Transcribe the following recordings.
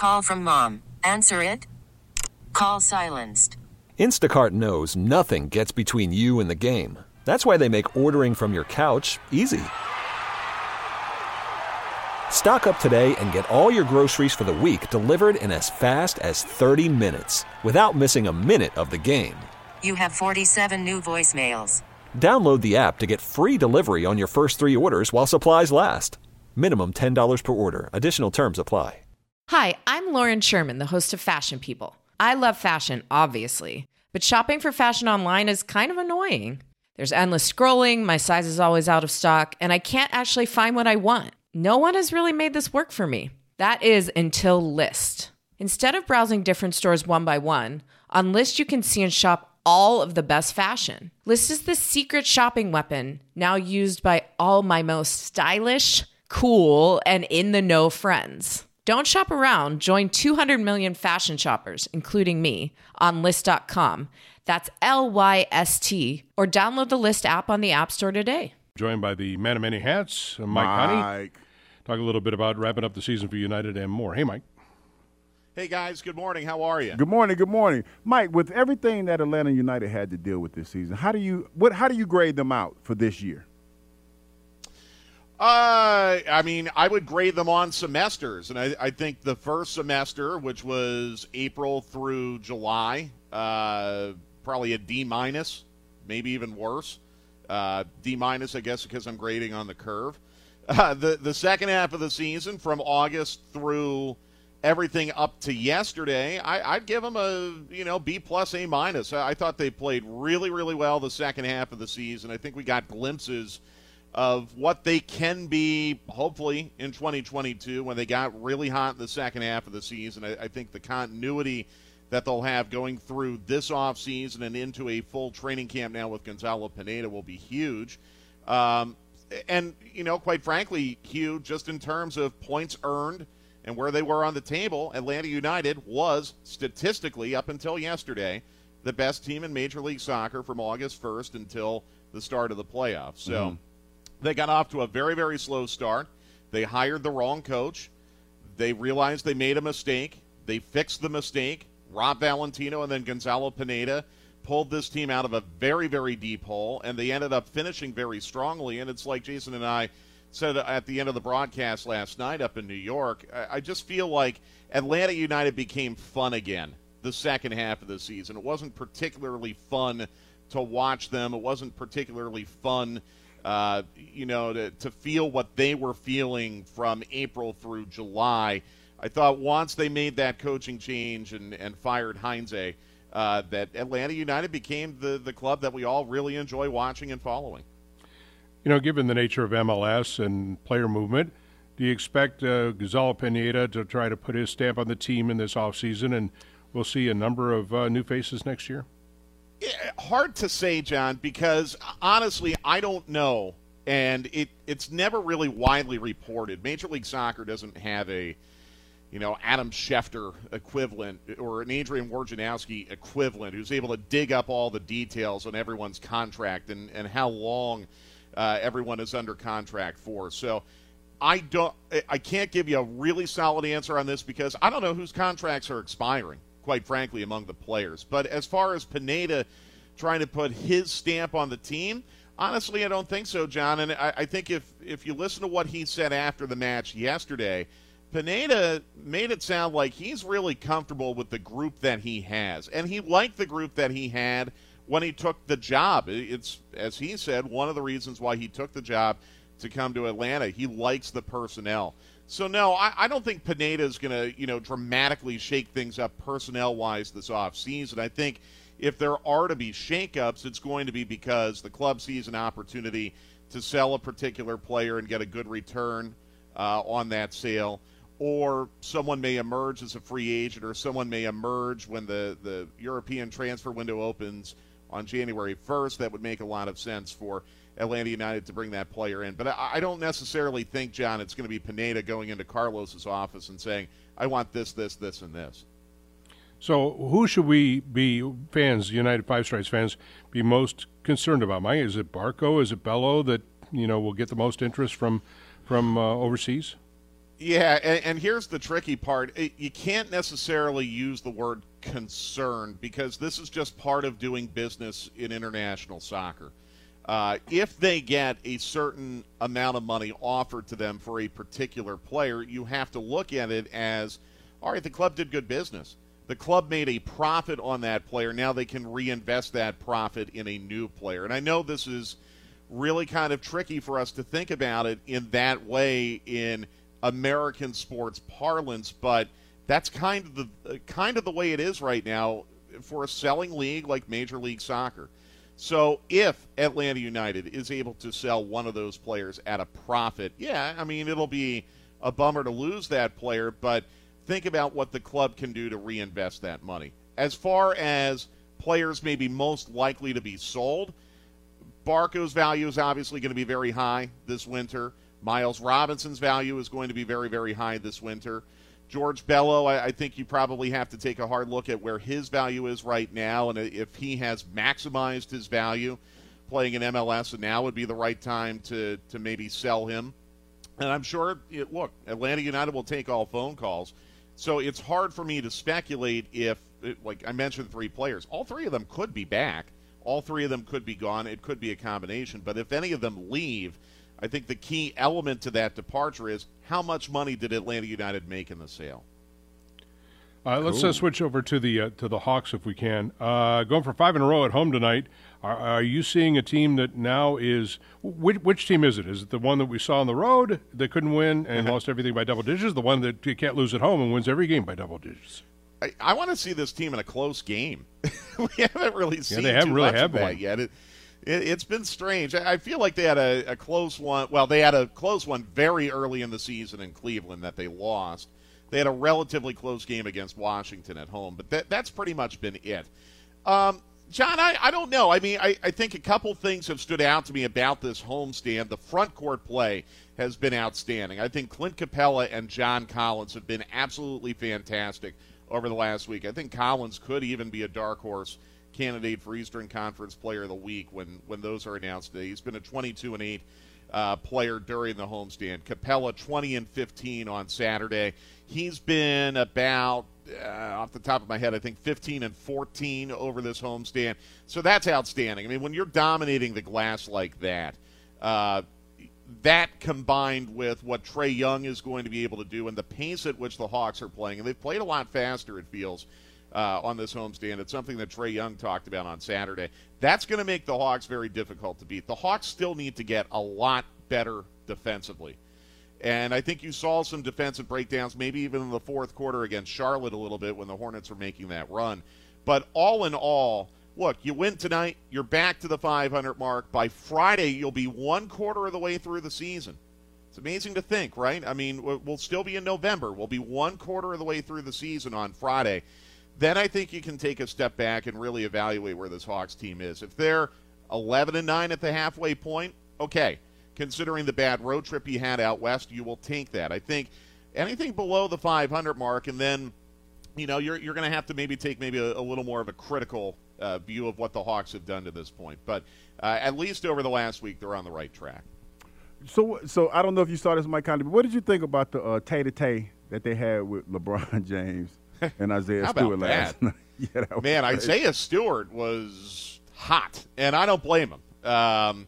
Call from mom. Answer it. Call silenced. Instacart knows nothing gets between you and the game. That's why they make ordering from your couch easy. Stock up today and get all your groceries for the week delivered in as fast as 30 minutes without missing a minute of the game. You have 47 new voicemails. Download the app to get free delivery on your first 3 orders while supplies last. Minimum $10 per order. Additional terms apply. Hi, I'm Lauren Sherman, the host of Fashion People. I love fashion, obviously, but shopping for fashion online is kind of annoying. There's endless scrolling, my size is always out of stock, and I can't actually find what I want. No one has really made this work for me. That is until Lyst. Instead of browsing different stores one by one, on Lyst you can see and shop all of the best fashion. Lyst is the secret shopping weapon now used by all my most stylish, cool, and in-the-know friends. Don't shop around. Join 200 million fashion shoppers, including me, on Lyst.com. That's Lyst, or download the Lyst app on the App Store today. Joined by the man of many hats, Mike Honey. Talk a little bit about wrapping up the season for United and more. Hey, Mike. Hey, guys. Good morning. How are you? Good morning. Good morning. Mike, with everything that Atlanta United had to deal with this season, how do you grade them out for this year? I would grade them on semesters, and I think the first semester, which was April through July, probably a D-, maybe even worse. D-, I guess, because I'm grading on the curve. The second half of the season, from August through everything up to yesterday, I'd give them a B+, A-. I thought they played really, really well the second half of the season. I think we got glimpses of what they can be, hopefully, in 2022 when they got really hot in the second half of the season. I think the continuity that they'll have going through this offseason and into a full training camp now with Gonzalo Pineda will be huge. And, quite frankly, huge just in terms of points earned and where they were on the table. Atlanta United was, statistically, up until yesterday, the best team in Major League Soccer from August 1st until the start of the playoffs. So they got off to a very, very slow start. They hired the wrong coach. They realized they made a mistake. They fixed the mistake. Rob Valentino and then Gonzalo Pineda pulled this team out of a very, very deep hole, and they ended up finishing very strongly. And it's like Jason and I said at the end of the broadcast last night up in New York, I just feel like Atlanta United became fun again the second half of the season. It wasn't particularly fun to watch them. It wasn't particularly fun to feel what they were feeling from April through July. I thought once they made that coaching change and fired Heinze, that Atlanta United became the club that we all really enjoy watching and following. Given the nature of MLS and player movement, do you expect Gonzalo Pineda to try to put his stamp on the team in this offseason, and we'll see a number of new faces next year? Hard to say, John, because honestly, I don't know, and it's never really widely reported. Major League Soccer doesn't have a, Adam Schefter equivalent or an Adrian Wojnarowski equivalent who's able to dig up all the details on everyone's contract and how long everyone is under contract for. So I can't give you a really solid answer on this because I don't know whose contracts are expiring, quite frankly, among the players. But as far as Pineda trying to put his stamp on the team, honestly, I don't think so, John. And I think if you listen to what he said after the match yesterday, Pineda made it sound like he's really comfortable with the group that he has. And he liked the group that he had when he took the job. It's, as he said, one of the reasons why he took the job to come to Atlanta. He likes the personnel. So, no, I don't think Pineda is going to, dramatically shake things up personnel-wise this offseason. I think if there are to be shakeups, it's going to be because the club sees an opportunity to sell a particular player and get a good return on that sale, or someone may emerge as a free agent, or someone may emerge when the European transfer window opens on January 1st. That would make a lot of sense for Atlanta United to bring that player in. But I don't necessarily think, John, it's going to be Pineda going into Carlos's office and saying, I want this, this, this, and this. So who should we be, fans, United Five Stripes fans, be most concerned about, Mike? Is it Barco? Is it Bello that, will get the most interest from overseas? Yeah, and here's the tricky part. You can't necessarily use the word concerned because this is just part of doing business in international soccer. If they get a certain amount of money offered to them for a particular player, you have to look at it as, all right, the club did good business. The club made a profit on that player. Now they can reinvest that profit in a new player. And I know this is really kind of tricky for us to think about it in that way in American sports parlance, but that's kind of the way it is right now for a selling league like Major League Soccer. So if Atlanta United is able to sell one of those players at a profit, yeah, I mean, it'll be a bummer to lose that player, but think about what the club can do to reinvest that money. As far as players maybe most likely to be sold, Barco's value is obviously going to be very high this winter. Miles Robinson's value is going to be very, very high this winter. George Bello, I think you probably have to take a hard look at where his value is right now, and if he has maximized his value playing in MLS, and now would be the right time to maybe sell him. And I'm sure, look, Atlanta United will take all phone calls, so it's hard for me to speculate if, like I mentioned, 3 players. All 3 of them could be back. All 3 of them could be gone. It could be a combination. But if any of them leave, I think the key element to that departure is how much money did Atlanta United make in the sale? Let's switch over to the Hawks if we can. Going for 5 in a row at home tonight. Are you seeing a team that now is which team is it? Is it the one that we saw on the road that couldn't win and lost everything by double digits? The one that you can't lose at home and wins every game by double digits? I want to see this team in a close game. We haven't really seen they haven't too really much had of that one yet. It's been strange. I feel like they had a close one. Well, they had a close one very early in the season in Cleveland that they lost. They had a relatively close game against Washington at home, but that's pretty much been it. John, I don't know. I mean, I think a couple things have stood out to me about this homestand. The front court play has been outstanding. I think Clint Capella and John Collins have been absolutely fantastic over the last week. I think Collins could even be a dark horse candidate for Eastern Conference Player of the Week when those are announced today. He's been a 22-8 player during the homestand. Capella 20-15 on Saturday. He's been about, off the top of my head, I think 15-14 over this homestand. So that's outstanding. I mean, when you're dominating the glass like that, that combined with what Trae Young is going to be able to do and the pace at which the Hawks are playing, and they've played a lot faster, it feels, on this homestand. It's something that Trae Young talked about on Saturday. That's going to make the Hawks very difficult to beat. The Hawks still need to get a lot better defensively. And I think you saw some defensive breakdowns, maybe even in the fourth quarter against Charlotte a little bit when the Hornets were making that run. But all in all, look, you win tonight, you're back to the 500 mark. By Friday, you'll be 1/4 of the way through the season. It's amazing to think, right? I mean, we'll still be in November. We'll be 1/4 of the way through the season on Friday. Then I think you can take a step back and really evaluate where this Hawks team is. If they're 11-9 at the halfway point, okay. Considering the bad road trip you had out west, you will take that. I think anything below the 500 mark, and then, you know, you're going to have to maybe take a little more of a critical view of what the Hawks have done to this point. But at least over the last week, they're on the right track. So I don't know if you saw this, Mike Conley, but what did you think about the tay-to-tay that they had with LeBron James and Isaiah Stewart last night? Yeah, man, crazy. Isaiah Stewart was hot, and I don't blame him.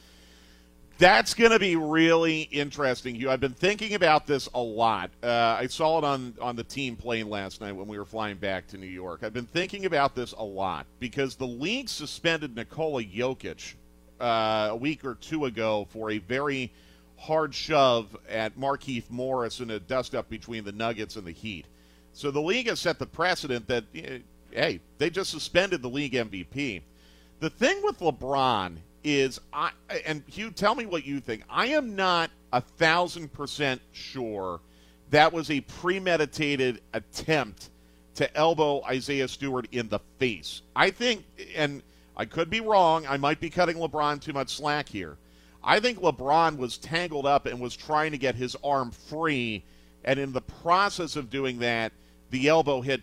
That's going to be really interesting, Hugh. I've been thinking about this a lot. I saw it on the team plane last night when we were flying back to New York. I've been thinking about this a lot because the league suspended Nikola Jokic a week or two ago for a very hard shove at Markieff Morris in a dust-up between the Nuggets and the Heat. So the league has set the precedent that, hey, they just suspended the league MVP. The thing with LeBron is, and Hugh, tell me what you think. I am not 1,000% sure that was a premeditated attempt to elbow Isaiah Stewart in the face. I think, and I could be wrong, I might be cutting LeBron too much slack here. I think LeBron was tangled up and was trying to get his arm free, and in the process of doing that, the elbow hit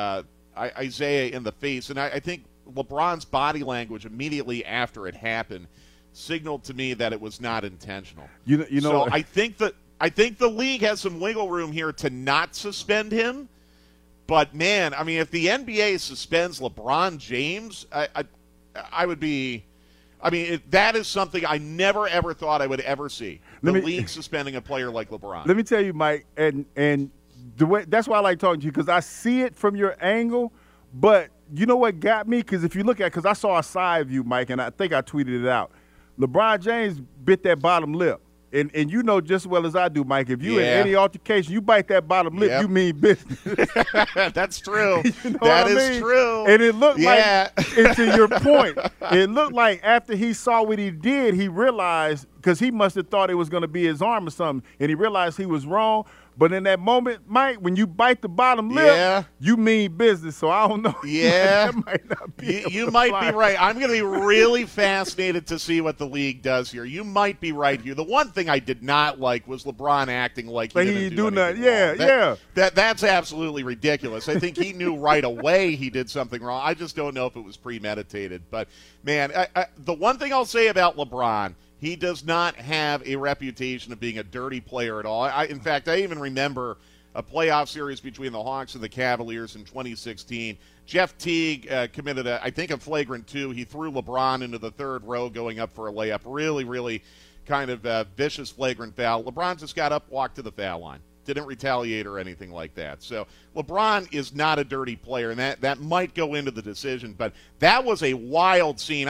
Isaiah in the face. And I think LeBron's body language immediately after it happened signaled to me that it was not intentional. You know. So I think that I think the league has some wiggle room here to not suspend him. But, man, I mean, if the NBA suspends LeBron James, I would be – I mean, that is something I never, ever thought I would ever see, the league suspending a player like LeBron. Let me tell you, Mike, and the way that's why I like talking to you, because I see it from your angle, but you know what got me? Because if you look at – because I saw a side view, Mike, and I think I tweeted it out. LeBron James bit that bottom lip. And you know just as well as I do, Mike, if you in any altercation, you bite that bottom lip, you mean business. That's true. You know that what I is mean? true. And it looked like, and to your point, it looked like after he saw what he did, he realized, because he must have thought it was going to be his arm or something, and he realized he was wrong. But in that moment, Mike, when you bite the bottom lip, you mean business. So I don't know. Yeah. That might not be you might be right. I'm going to be really fascinated to see what the league does here. You might be right here. The one thing I did not like was LeBron acting like he didn't do nothing. That's absolutely ridiculous. I think he knew right away he did something wrong. I just don't know if it was premeditated. But, man, the one thing I'll say about LeBron, he does not have a reputation of being a dirty player at all. In fact, I even remember a playoff series between the Hawks and the Cavaliers in 2016. Jeff Teague committed, I think, a flagrant 2. He threw LeBron into the third row going up for a layup. Really, really kind of vicious flagrant foul. LeBron just got up, walked to the foul line. Didn't retaliate or anything like that. So LeBron is not a dirty player, and that might go into the decision. But that was a wild scene.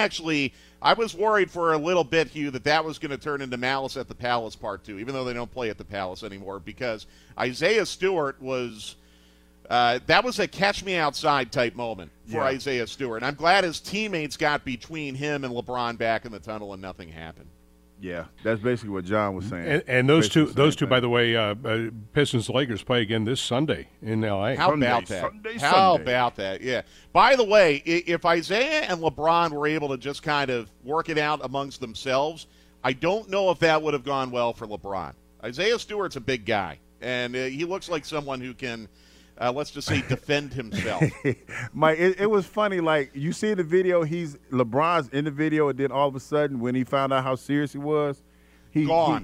I was worried for a little bit, Hugh, that was going to turn into Malice at the Palace Part 2, even though they don't play at the Palace anymore, because Isaiah Stewart was that was a catch me outside type moment for Isaiah Stewart. And I'm glad his teammates got between him and LeBron back in the tunnel and nothing happened. Yeah, that's basically what John was saying. And those two, by the way, Pistons-Lakers play again this Sunday in L.A. How about that? Yeah. By the way, if Isaiah and LeBron were able to just kind of work it out amongst themselves, I don't know if that would have gone well for LeBron. Isaiah Stewart's a big guy, and he looks like someone who can, let's just say, defend himself. Mike, it was funny. Like, you see the video, LeBron's in the video, and then all of a sudden, when he found out how serious he was, gone.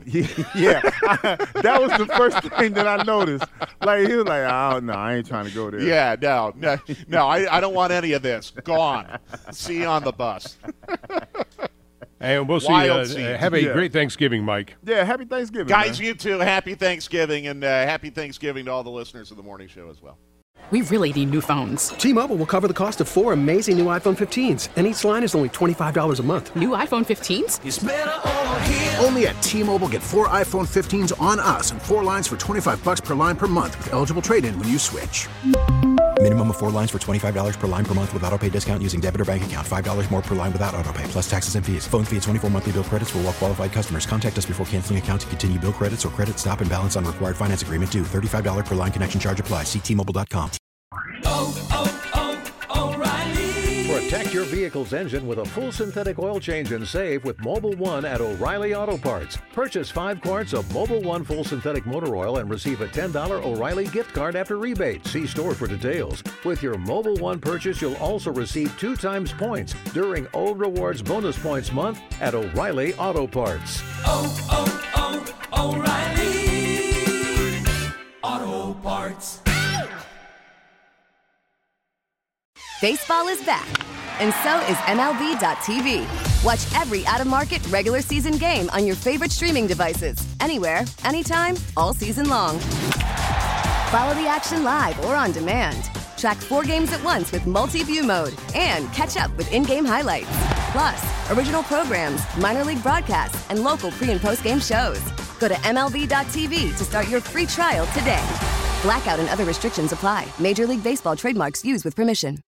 That was the first thing that I noticed. Like, he was like, oh, no, I ain't trying to go there. Yeah, no, I don't want any of this. Gone. See you on the bus. And we'll see. Have a great Thanksgiving, Mike. Yeah, happy Thanksgiving, guys. Man. You too. Happy Thanksgiving, and happy Thanksgiving to all the listeners of the morning show as well. We really need new phones. T-Mobile will cover the cost of 4 amazing new iPhone 15s, and each line is only $25 a month. New iPhone 15s? It's better over here. Only at T-Mobile, get 4 iPhone 15s on us and 4 lines for $25 per line per month with eligible trade-in when you switch. Minimum of 4 lines for $25 per line per month with autopay discount using debit or bank account. $5 more per line without autopay, plus taxes and fees. Phone fee at 24 monthly bill credits for well-qualified customers. Contact us before canceling account to continue bill credits or credit stop and balance on required finance agreement due. $35 per line connection charge applies. See T-Mobile.com. O'Reilly. Protect your vehicle's engine with a full synthetic oil change and save with Mobil 1 at O'Reilly Auto Parts. Purchase 5 quarts of Mobil 1 full synthetic motor oil and receive a $10 O'Reilly gift card after rebate. See store for details. With your Mobil 1 purchase, you'll also receive 2 times points during O Rewards Bonus Points Month at O'Reilly Auto Parts. O'Reilly Auto Parts. Baseball is back, and so is MLB.tv. Watch every out-of-market, regular season game on your favorite streaming devices, anywhere, anytime, all season long. Follow the action live or on demand. Track 4 games at once with multi-view mode and catch up with in-game highlights. Plus, original programs, minor league broadcasts, and local pre- and post-game shows. Go to MLB.tv to start your free trial today. Blackout and other restrictions apply. Major League Baseball trademarks used with permission.